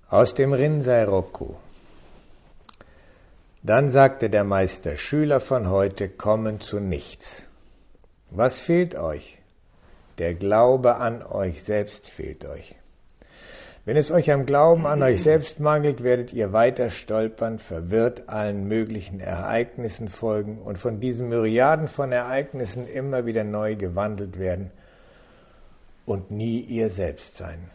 Aus dem Rinzai-Roku. Dann sagte der Meister, Schüler von heute kommen zu nichts. Was fehlt euch? Der Glaube an euch selbst fehlt euch. Wenn es euch am Glauben an euch selbst mangelt, werdet ihr weiter stolpern, verwirrt allen möglichen Ereignissen folgen und von diesen Myriaden von Ereignissen immer wieder neu gewandelt werden und nie ihr selbst sein.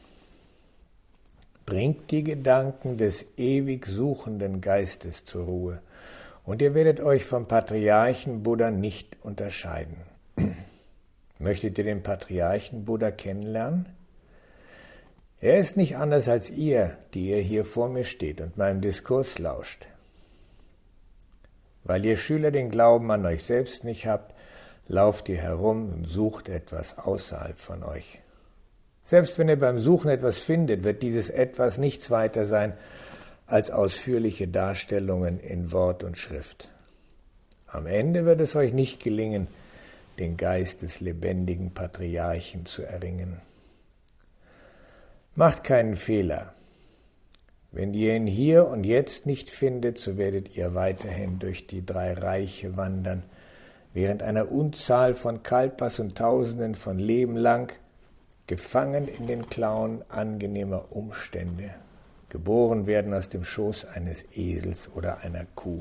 Bringt die Gedanken des ewig suchenden Geistes zur Ruhe und ihr werdet euch vom Patriarchen Buddha nicht unterscheiden. Möchtet ihr den Patriarchen Buddha kennenlernen? Er ist nicht anders als ihr, die ihr hier vor mir steht und meinem Diskurs lauscht. Weil ihr Schüler den Glauben an euch selbst nicht habt, lauft ihr herum und sucht etwas außerhalb von euch. Selbst wenn ihr beim Suchen etwas findet, wird dieses Etwas nichts weiter sein als ausführliche Darstellungen in Wort und Schrift. Am Ende wird es euch nicht gelingen, den Geist des lebendigen Patriarchen zu erringen. Macht keinen Fehler. Wenn ihr ihn hier und jetzt nicht findet, so werdet ihr weiterhin durch die 3 Reiche wandern, während einer Unzahl von Kalpas und Tausenden von Leben lang, gefangen in den Klauen angenehmer Umstände, geboren werden aus dem Schoß eines Esels oder einer Kuh.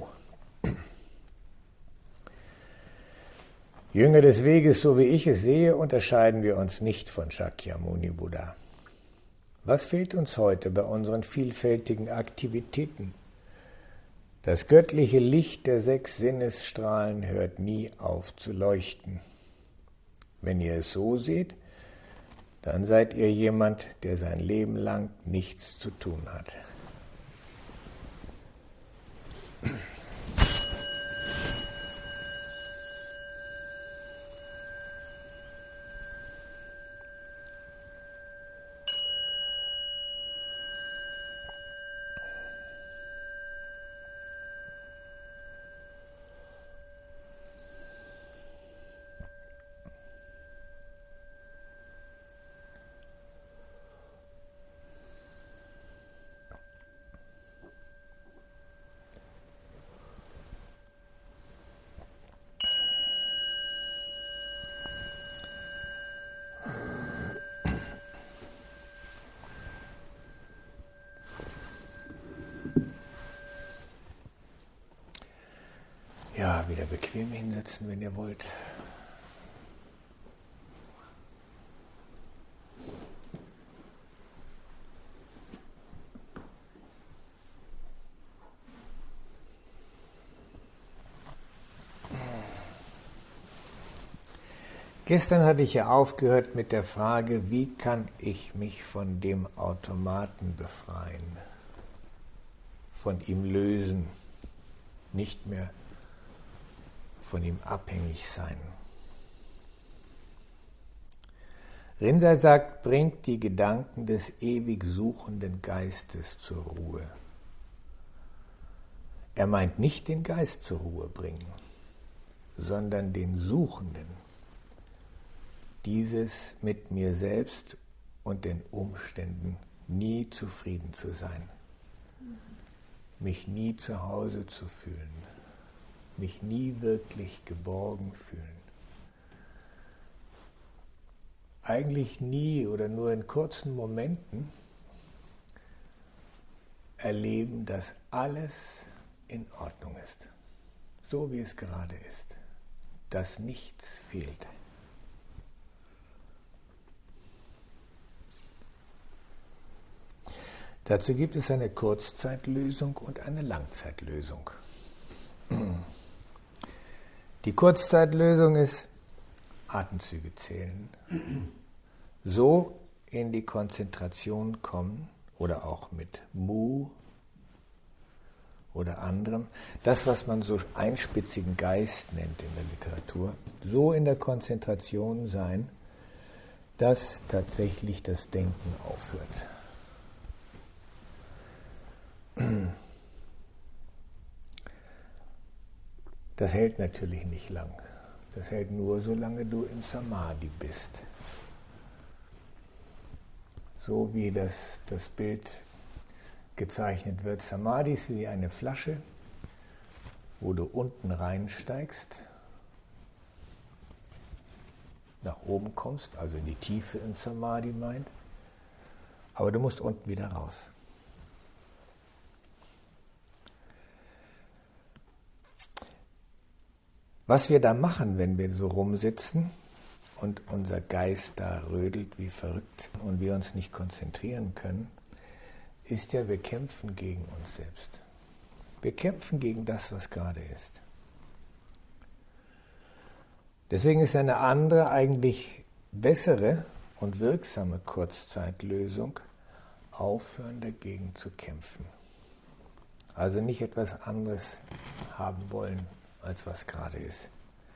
Jünger des Weges, so wie ich es sehe, unterscheiden wir uns nicht von Shakyamuni Buddha. Was fehlt uns heute bei unseren vielfältigen Aktivitäten? Das göttliche Licht der 6 Sinnesstrahlen hört nie auf zu leuchten. Wenn ihr es so seht, dann seid ihr jemand, der sein Leben lang nichts zu tun hat. Ja, wieder bequem hinsetzen, wenn ihr wollt. Gestern hatte ich ja aufgehört mit der Frage, wie kann ich mich von dem Automaten befreien, von ihm lösen, nicht mehr von ihm abhängig sein. Rinzai sagt, bringt die Gedanken des ewig suchenden Geistes zur Ruhe. Er meint nicht den Geist zur Ruhe bringen, sondern den Suchenden. Dieses mit mir selbst und den Umständen nie zufrieden zu sein, mich nie zu Hause zu fühlen, mich nie wirklich geborgen fühlen. Eigentlich nie oder nur in kurzen Momenten erleben, dass alles in Ordnung ist, so wie es gerade ist, dass nichts fehlt. Dazu gibt es eine Kurzzeitlösung und eine Langzeitlösung. Die Kurzzeitlösung ist Atemzüge zählen, so in die Konzentration kommen oder auch mit Mu oder anderem, das, was man so einspitzigen Geist nennt in der Literatur, so in der Konzentration sein, dass tatsächlich das Denken aufhört. Das hält natürlich nicht lang. Das hält nur, solange du im Samadhi bist. So wie das Bild gezeichnet wird. Samadhi ist wie eine Flasche, wo du unten reinsteigst, nach oben kommst, also in die Tiefe im Samadhi meint, aber du musst unten wieder raus. Was wir da machen, wenn wir so rumsitzen und unser Geist da rödelt wie verrückt und wir uns nicht konzentrieren können, ist ja, wir kämpfen gegen uns selbst. Wir kämpfen gegen das, was gerade ist. Deswegen ist eine andere, eigentlich bessere und wirksame Kurzzeitlösung, aufhören dagegen zu kämpfen. Also nicht etwas anderes haben wollen, als was gerade ist.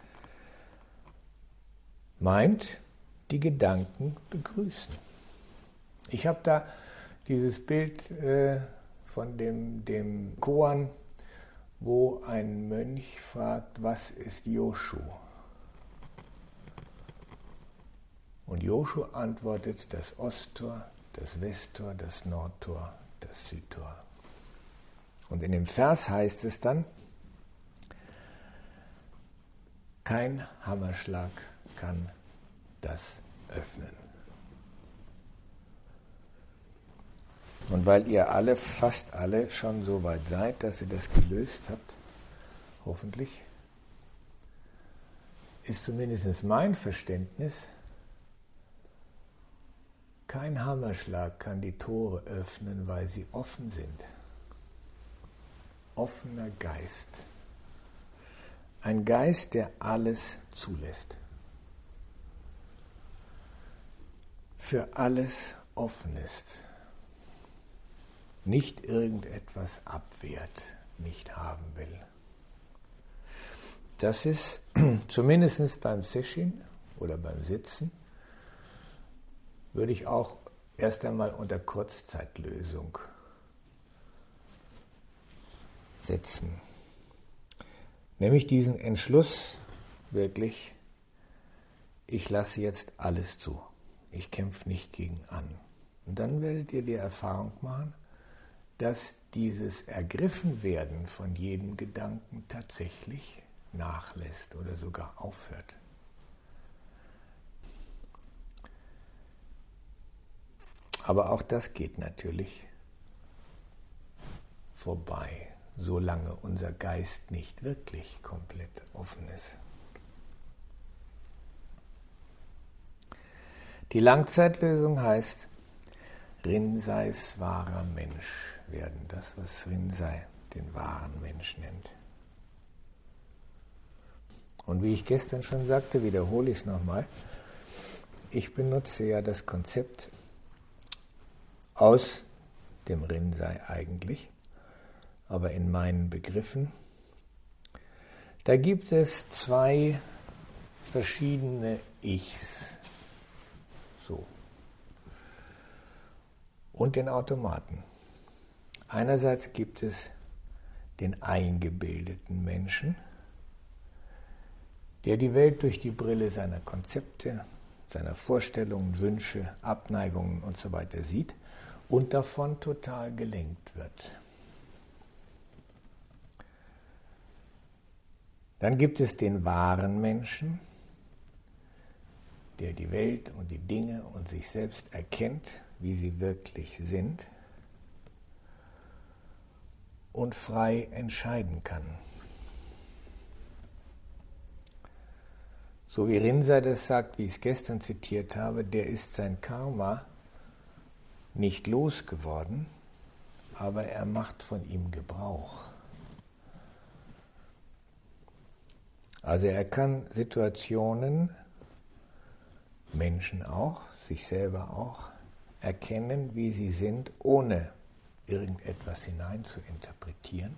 Meint, die Gedanken begrüßen. Ich habe da dieses Bild von dem Koan, wo ein Mönch fragt, was ist Yoshu? Und Yoshu antwortet, das Osttor, das Westtor, das Nordtor, das Südtor. Und in dem Vers heißt es dann, kein Hammerschlag kann das öffnen. Und weil ihr alle, fast alle, schon so weit seid, dass ihr das gelöst habt, hoffentlich, ist zumindest mein Verständnis, kein Hammerschlag kann die Tore öffnen, weil sie offen sind. Offener Geist. Ein Geist, der alles zulässt. Für alles offen ist. Nicht irgendetwas abwehrt, nicht haben will. Das ist zumindest beim Sesshin oder beim Sitzen, würde ich auch erst einmal unter Kurzzeitlösung setzen. Nämlich diesen Entschluss wirklich, ich lasse jetzt alles zu. Ich kämpfe nicht gegen an. Und dann werdet ihr die Erfahrung machen, dass dieses Ergriffenwerden von jedem Gedanken tatsächlich nachlässt oder sogar aufhört. Aber auch das geht natürlich vorbei, solange unser Geist nicht wirklich komplett offen ist. Die Langzeitlösung heißt, Rinzais wahrer Mensch werden, das, was Rinzai den wahren Mensch nennt. Und wie ich gestern schon sagte, wiederhole ich es nochmal, ich benutze ja das Konzept aus dem Rinzai eigentlich, aber in meinen Begriffen. Da gibt es zwei verschiedene Ichs. So. Und den Automaten. Einerseits gibt es den eingebildeten Menschen, der die Welt durch die Brille seiner Konzepte, seiner Vorstellungen, Wünsche, Abneigungen usw. sieht und davon total gelenkt wird. Dann gibt es den wahren Menschen, der die Welt und die Dinge und sich selbst erkennt, wie sie wirklich sind und frei entscheiden kann. So wie Rinzai das sagt, wie ich es gestern zitiert habe, der ist sein Karma nicht losgeworden, aber er macht von ihm Gebrauch. Also er kann Situationen, Menschen auch, sich selber auch, erkennen, wie sie sind, ohne irgendetwas hinein zu interpretieren.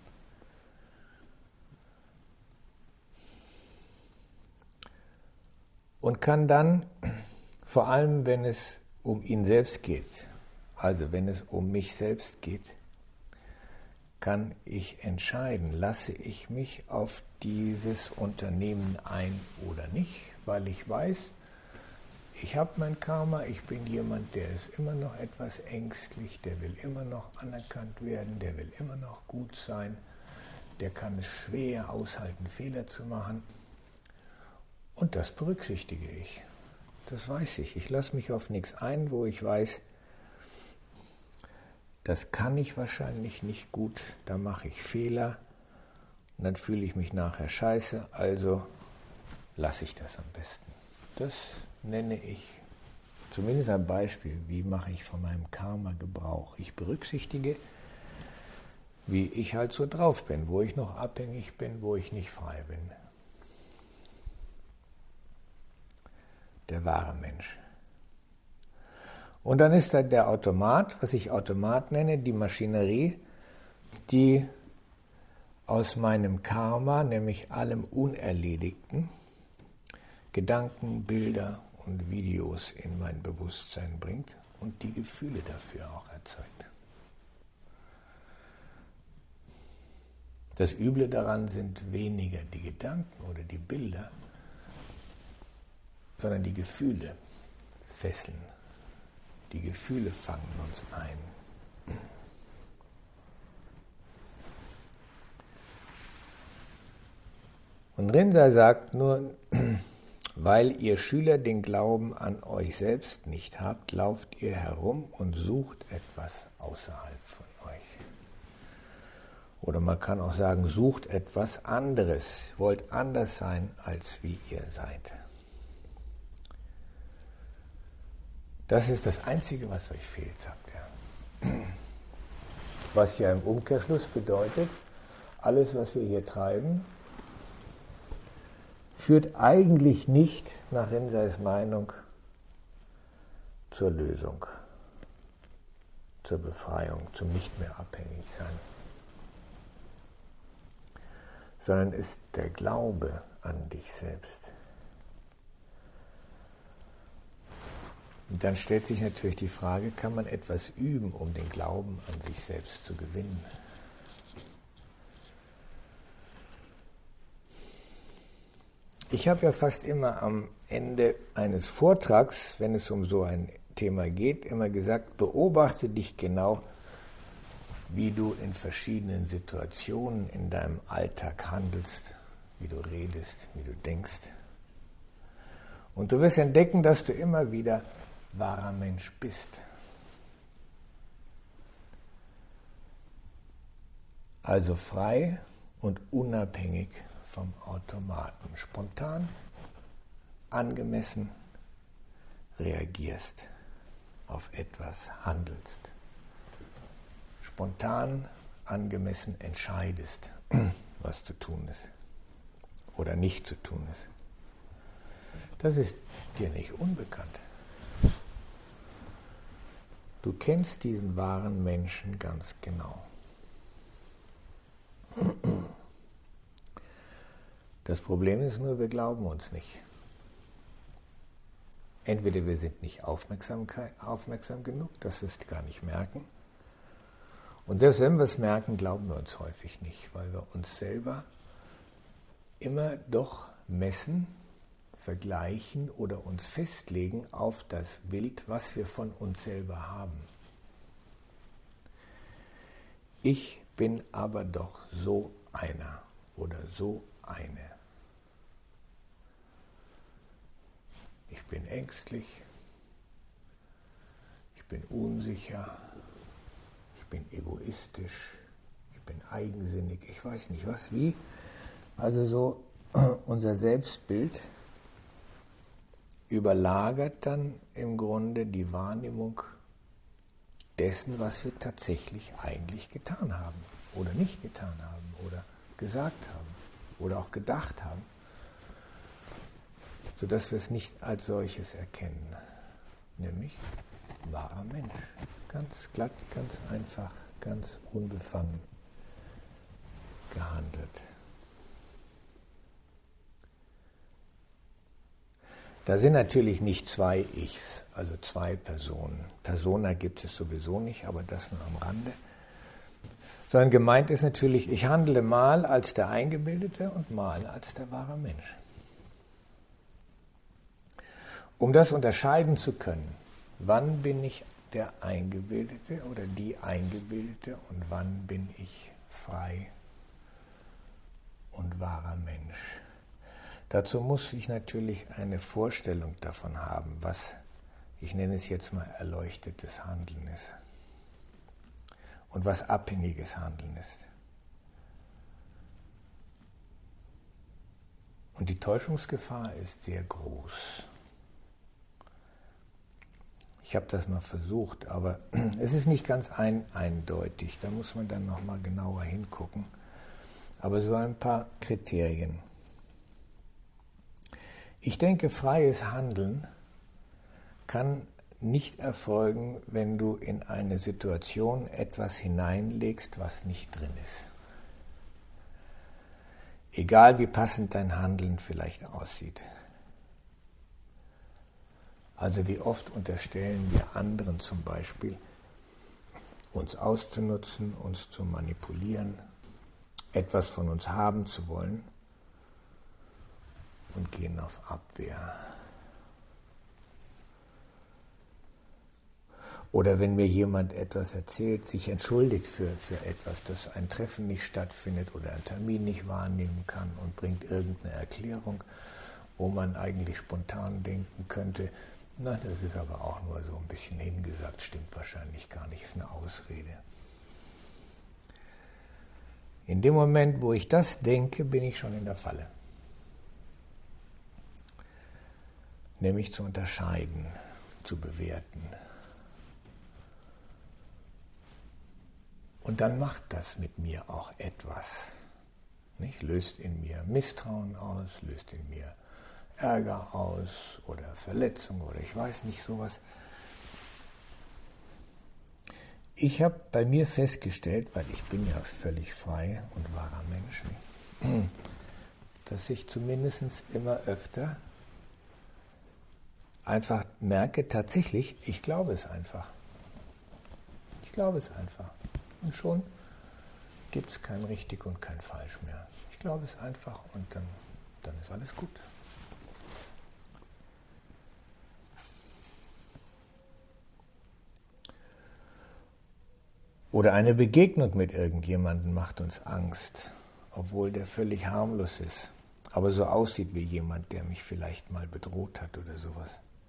Und kann dann, vor allem wenn es um ihn selbst geht, also wenn es um mich selbst geht, kann ich entscheiden, lasse ich mich auf dieses Unternehmen ein oder nicht, weil ich weiß, ich habe mein Karma, ich bin jemand, der ist immer noch etwas ängstlich, der will immer noch anerkannt werden, der will immer noch gut sein, der kann es schwer aushalten, Fehler zu machen. Und das berücksichtige ich. Das weiß ich. Ich lasse mich auf nichts ein, wo ich weiß, das kann ich wahrscheinlich nicht gut, da mache ich Fehler und dann fühle ich mich nachher scheiße, also lasse ich das am besten. Das nenne ich zumindest ein Beispiel, wie mache ich von meinem Karma Gebrauch. Ich berücksichtige, wie ich halt so drauf bin, wo ich noch abhängig bin, wo ich nicht frei bin. Der wahre Mensch. Und dann ist da der Automat, was ich Automat nenne, die Maschinerie, die aus meinem Karma, nämlich allem Unerledigten, Gedanken, Bilder und Videos in mein Bewusstsein bringt und die Gefühle dafür auch erzeugt. Das Üble daran sind weniger die Gedanken oder die Bilder, sondern die Gefühle fesseln. Die Gefühle fangen uns ein. Und Rinzai sagt nur, weil ihr Schüler den Glauben an euch selbst nicht habt, lauft ihr herum und sucht etwas außerhalb von euch. Oder man kann auch sagen, sucht etwas anderes, wollt anders sein, als wie ihr seid. Das ist das Einzige, was euch fehlt, sagt er. Was ja im Umkehrschluss bedeutet, alles, was wir hier treiben, führt eigentlich nicht, nach Rinzais Meinung, zur Lösung, zur Befreiung, zum nicht mehr abhängig sein, sondern ist der Glaube an dich selbst. Und dann stellt sich natürlich die Frage, kann man etwas üben, um den Glauben an sich selbst zu gewinnen? Ich habe ja fast immer am Ende eines Vortrags, wenn es um so ein Thema geht, immer gesagt, beobachte dich genau, wie du in verschiedenen Situationen in deinem Alltag handelst, wie du redest, wie du denkst. Und du wirst entdecken, dass du immer wieder wahrer Mensch bist. Also frei und unabhängig vom Automaten. Spontan, angemessen reagierst auf etwas, handelst. Spontan, angemessen entscheidest, was zu tun ist oder nicht zu tun ist. Das ist dir nicht unbekannt. Du kennst diesen wahren Menschen ganz genau. Das Problem ist nur, wir glauben uns nicht. Entweder wir sind nicht aufmerksam genug, dass wir es gar nicht merken. Und selbst wenn wir es merken, glauben wir uns häufig nicht, weil wir uns selber immer doch messen, vergleichen oder uns festlegen auf das Bild, was wir von uns selber haben. Ich bin aber doch so einer oder so eine. Ich bin ängstlich, ich bin unsicher, ich bin egoistisch, ich bin eigensinnig, ich weiß nicht was, wie. Also so unser Selbstbild überlagert dann im Grunde die Wahrnehmung dessen, was wir tatsächlich eigentlich getan haben oder nicht getan haben oder gesagt haben oder auch gedacht haben, sodass wir es nicht als solches erkennen, nämlich wahrer Mensch. Ganz glatt, ganz einfach, ganz unbefangen gehandelt. Da sind natürlich nicht zwei Ichs, also zwei Personen. Persona gibt es sowieso nicht, aber das nur am Rande. Sondern gemeint ist natürlich, ich handle mal als der Eingebildete und mal als der wahre Mensch. Um das unterscheiden zu können, wann bin ich der Eingebildete oder die Eingebildete und wann bin ich frei und wahrer Mensch. Dazu muss ich natürlich eine Vorstellung davon haben, was, ich nenne es jetzt mal, erleuchtetes Handeln ist und was abhängiges Handeln ist. Und die Täuschungsgefahr ist sehr groß. Ich habe das mal versucht, aber es ist nicht ganz eindeutig. Da muss man dann nochmal genauer hingucken. Aber so ein paar Kriterien. Ich denke, freies Handeln kann nicht erfolgen, wenn du in eine Situation etwas hineinlegst, was nicht drin ist. Egal wie passend dein Handeln vielleicht aussieht. Also wie oft unterstellen wir anderen zum Beispiel, uns auszunutzen, uns zu manipulieren, etwas von uns haben zu wollen und gehen auf Abwehr. Oder wenn mir jemand etwas erzählt, sich entschuldigt für etwas, dass ein Treffen nicht stattfindet oder ein Termin nicht wahrnehmen kann und bringt irgendeine Erklärung, wo man eigentlich spontan denken könnte, na, das ist aber auch nur so ein bisschen hingesagt, stimmt wahrscheinlich gar nicht, ist eine Ausrede. In dem Moment, wo ich das denke, bin ich schon in der Falle. Nämlich zu unterscheiden, zu bewerten. Und dann macht das mit mir auch etwas. Nicht? Löst in mir Misstrauen aus, löst in mir Ärger aus oder Verletzung oder ich weiß nicht sowas. Ich habe bei mir festgestellt, weil ich bin ja völlig frei und wahrer Mensch, dass ich zumindest immer öfter einfach merke, tatsächlich, ich glaube es einfach. Ich glaube es einfach. Und schon gibt es kein richtig und kein falsch mehr. Ich glaube es einfach und dann ist alles gut. Oder eine Begegnung mit irgendjemandem macht uns Angst, obwohl der völlig harmlos ist, aber so aussieht wie jemand, der mich vielleicht mal bedroht hat oder sowas.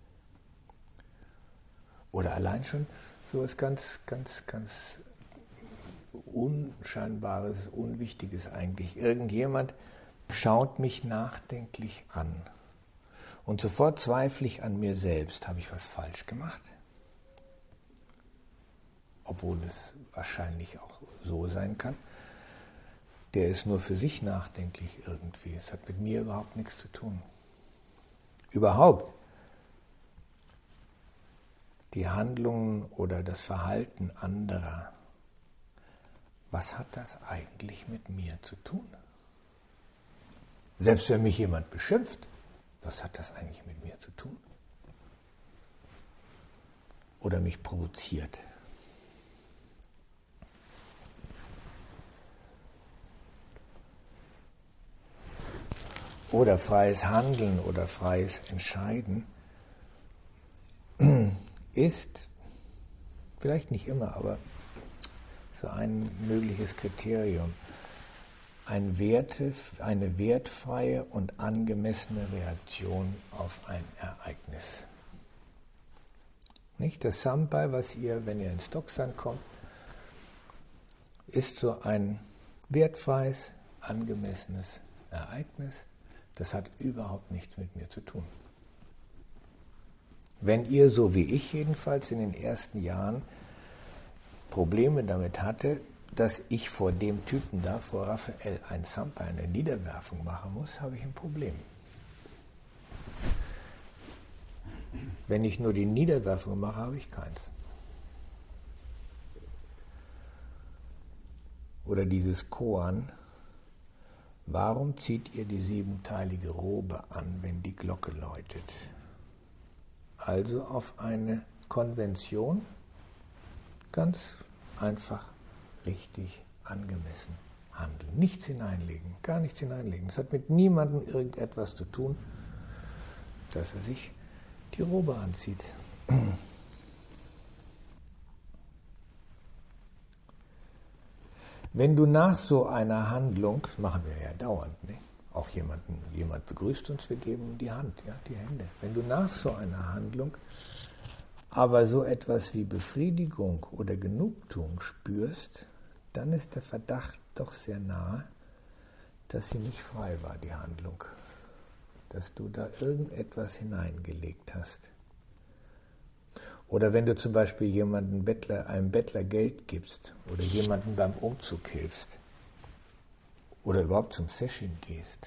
Oder allein schon so etwas ganz Unscheinbares, Unwichtiges eigentlich. Irgendjemand schaut mich nachdenklich an und sofort zweifle ich an mir selbst. Habe ich was falsch gemacht? Obwohl es wahrscheinlich auch so sein kann. Der ist nur für sich nachdenklich irgendwie. Es hat mit mir überhaupt nichts zu tun. Überhaupt. Die Handlungen oder das Verhalten anderer, was hat das eigentlich mit mir zu tun? Selbst wenn mich jemand beschimpft, was hat das eigentlich mit mir zu tun? Oder mich provoziert? Oder freies Handeln oder freies Entscheiden ist, vielleicht nicht immer, aber so ein mögliches Kriterium, eine wertfreie und angemessene Reaktion auf ein Ereignis. Nicht? Das Sampai, was ihr, wenn ihr ins Doksan kommt, ist so ein wertfreies, angemessenes Ereignis. Das hat überhaupt nichts mit mir zu tun. Wenn ihr, so wie ich jedenfalls in den ersten Jahren, Probleme damit hatte, dass ich vor dem Typen da, vor Raphael, ein Sampai, eine Niederwerfung machen muss, habe ich ein Problem. Wenn ich nur die Niederwerfung mache, habe ich keins. Oder dieses Koan, warum zieht ihr die siebenteilige Robe an, wenn die Glocke läutet? Also auf eine Konvention, ganz einfach, richtig, angemessen handeln. Nichts hineinlegen, gar nichts hineinlegen. Es hat mit niemandem irgendetwas zu tun, dass er sich die Robe anzieht. Wenn du nach so einer Handlung, das machen wir ja dauernd, ne? Auch jemand begrüßt uns, wir geben die Hand, ja, die Hände. Wenn du nach so einer Handlung aber so etwas wie Befriedigung oder Genugtuung spürst, dann ist der Verdacht doch sehr nahe, dass sie nicht frei war, die Handlung. Dass du da irgendetwas hineingelegt hast. Oder wenn du zum Beispiel einem Bettler Geld gibst oder jemandem beim Umzug hilfst oder überhaupt zum Session gehst.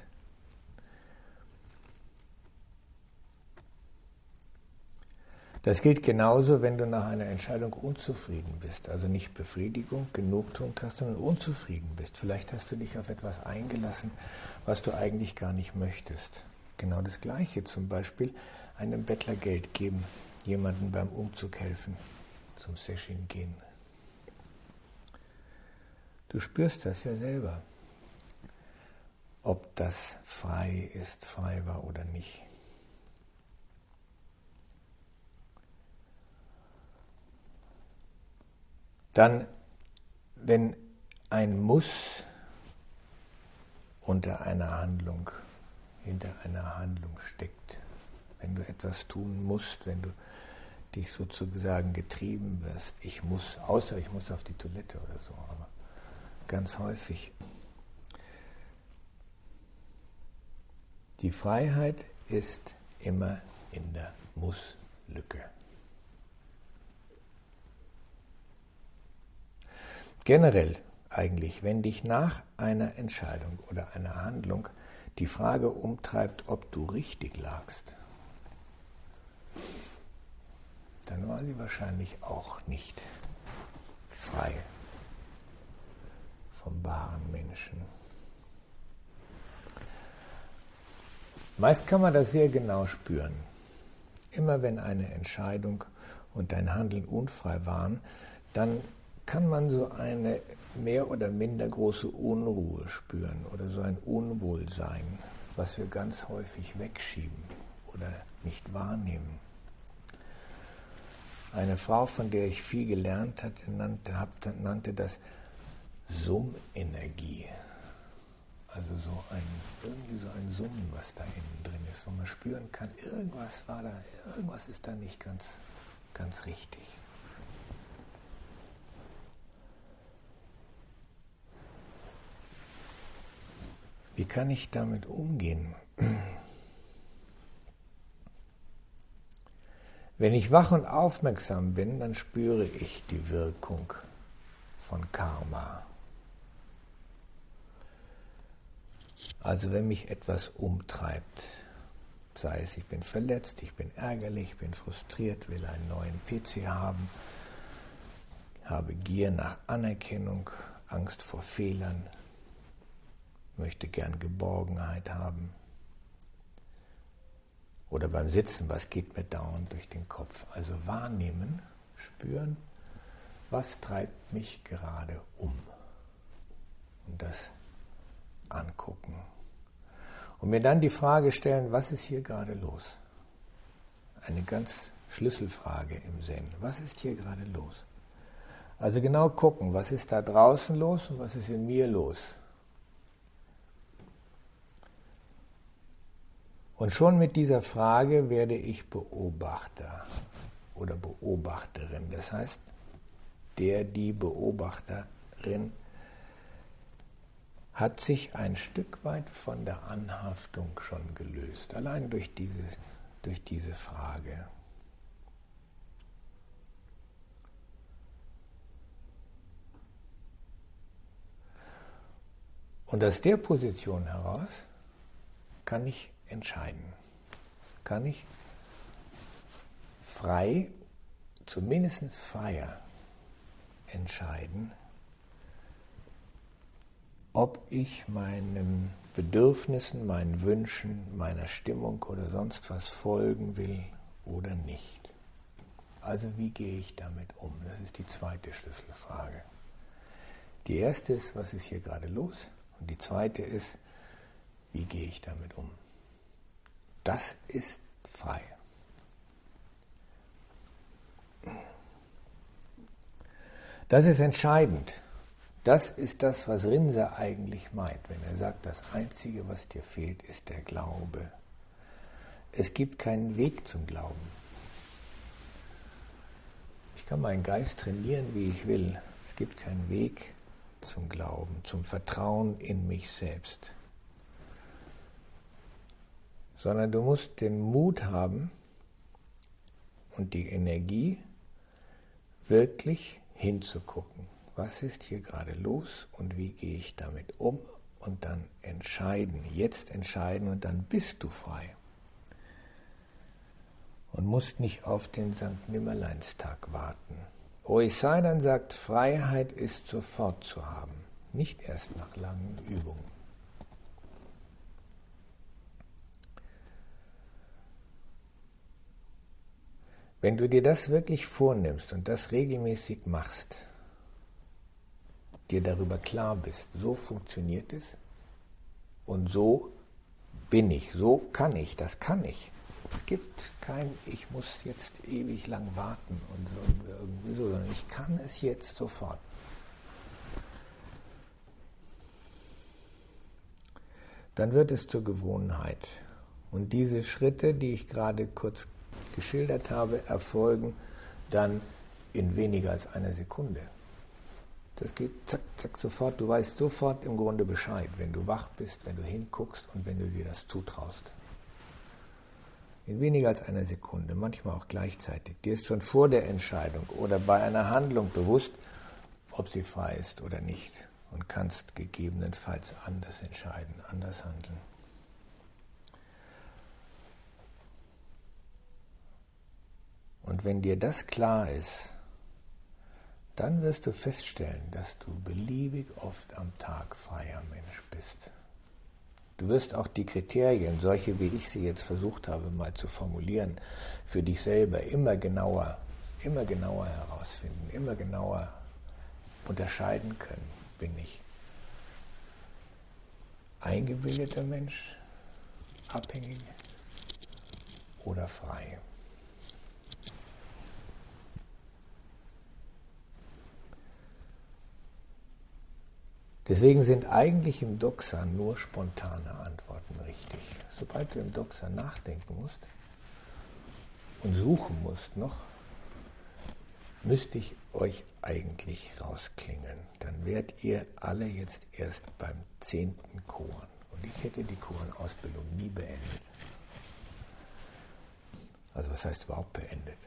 Das gilt genauso, wenn du nach einer Entscheidung unzufrieden bist. Also nicht Befriedigung, Genugtuung hast, sondern unzufrieden bist. Vielleicht hast du dich auf etwas eingelassen, was du eigentlich gar nicht möchtest. Genau das Gleiche, zum Beispiel einem Bettler Geld geben, jemandem beim Umzug helfen, zum Session gehen. Du spürst das ja selber, ob das frei war oder nicht. Dann, wenn ein Muss hinter einer Handlung steckt, wenn du etwas tun musst, wenn du dich sozusagen getrieben wirst, außer ich muss auf die Toilette oder so, aber ganz häufig. Die Freiheit ist immer in der Muss-Lücke. Generell eigentlich, wenn dich nach einer Entscheidung oder einer Handlung die Frage umtreibt, ob du richtig lagst, dann war sie wahrscheinlich auch nicht frei vom wahren Menschen. Meist kann man das sehr genau spüren. Immer wenn eine Entscheidung und dein Handeln unfrei waren, dann kann man so eine mehr oder minder große Unruhe spüren oder so ein Unwohlsein, was wir ganz häufig wegschieben oder nicht wahrnehmen. Eine Frau, von der ich viel gelernt hatte, nannte das Summenergie. Also irgendwie so ein Summen, was da innen drin ist, wo man spüren kann, irgendwas ist da nicht ganz richtig. Wie kann ich damit umgehen? Wenn ich wach und aufmerksam bin, dann spüre ich die Wirkung von Karma. Also wenn mich etwas umtreibt, sei es ich bin verletzt, ich bin ärgerlich, ich bin frustriert, will einen neuen PC haben, habe Gier nach Anerkennung, Angst vor Fehlern, möchte gern Geborgenheit haben. Oder beim Sitzen, was geht mir dauernd durch den Kopf? Also wahrnehmen, spüren, was treibt mich gerade um? Und das angucken. Und mir dann die Frage stellen, was ist hier gerade los? Eine ganz Schlüsselfrage im Zen. Was ist hier gerade los? Also genau gucken, was ist da draußen los und was ist in mir los? Und schon mit dieser Frage werde ich Beobachter oder Beobachterin. Das heißt, die Beobachterin hat sich ein Stück weit von der Anhaftung schon gelöst, allein durch diese Frage. Und aus der Position heraus kann ich entscheiden, kann ich frei, zumindest freier entscheiden, ob ich meinen Bedürfnissen, meinen Wünschen, meiner Stimmung oder sonst was folgen will oder nicht. Also wie gehe ich damit um? Das ist die zweite Schlüsselfrage. Die erste ist, was ist hier gerade los? Und die zweite ist, wie gehe ich damit um? Das ist frei. Das ist entscheidend. Das ist das, was Rinser eigentlich meint, wenn er sagt, das Einzige, was dir fehlt, ist der Glaube. Es gibt keinen Weg zum Glauben. Ich kann meinen Geist trainieren, wie ich will. Es gibt keinen Weg zum Glauben, zum Vertrauen in mich selbst. Sondern du musst den Mut haben und die Energie, wirklich hinzugucken. Was ist hier gerade los und wie gehe ich damit um? Und dann entscheiden, jetzt entscheiden und dann bist du frei. Und musst nicht auf den Sankt Nimmerleinstag warten. Oisei dann sagt, Freiheit ist sofort zu haben, nicht erst nach langen Übungen. Wenn du dir das wirklich vornimmst und das regelmäßig machst, dir darüber klar bist, so funktioniert es und so bin ich, so kann ich, das kann ich. Es gibt kein, ich muss jetzt ewig lang warten und so, irgendwie so, sondern ich kann es jetzt sofort. Dann wird es zur Gewohnheit. Und diese Schritte, die ich gerade kurz geschildert habe, erfolgen dann in weniger als einer Sekunde. Das geht zack, zack, sofort. Du weißt sofort im Grunde Bescheid, wenn du wach bist, wenn du hinguckst und wenn du dir das zutraust. In weniger als einer Sekunde, manchmal auch gleichzeitig. Dir ist schon vor der Entscheidung oder bei einer Handlung bewusst, ob sie frei ist oder nicht. Und kannst gegebenenfalls anders entscheiden, anders handeln. Und wenn dir das klar ist, dann wirst du feststellen, dass du beliebig oft am Tag freier Mensch bist. Du wirst auch die Kriterien, solche wie ich sie jetzt versucht habe mal zu formulieren, für dich selber immer genauer herausfinden, immer genauer unterscheiden können. Bin ich eingebildeter Mensch, abhängig oder frei? Deswegen sind eigentlich im Doxa nur spontane Antworten richtig. Sobald du im Doxa nachdenken musst und suchen musst noch, müsste ich euch eigentlich rausklingeln. Dann wärt ihr alle jetzt erst beim 10. Koan. Und ich hätte die Koan-Ausbildung nie beendet. Also was heißt überhaupt beendet?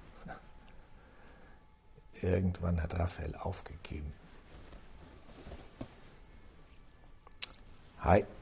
Irgendwann hat Raphael aufgegeben. Hi.